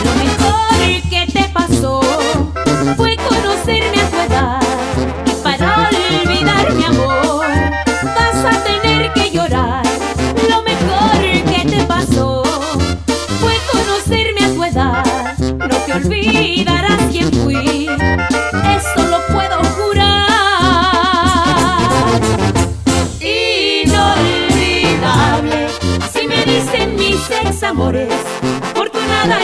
Lo mejor que te pasó fue conocerme a tu edad. Y para olvidar mi amor vas a tener que llorar. Lo mejor que te pasó fue conocerme a tu edad. No te olvidarás quién fui, eso lo puedo jurar. Inolvidable, así me dicen mis ex amores.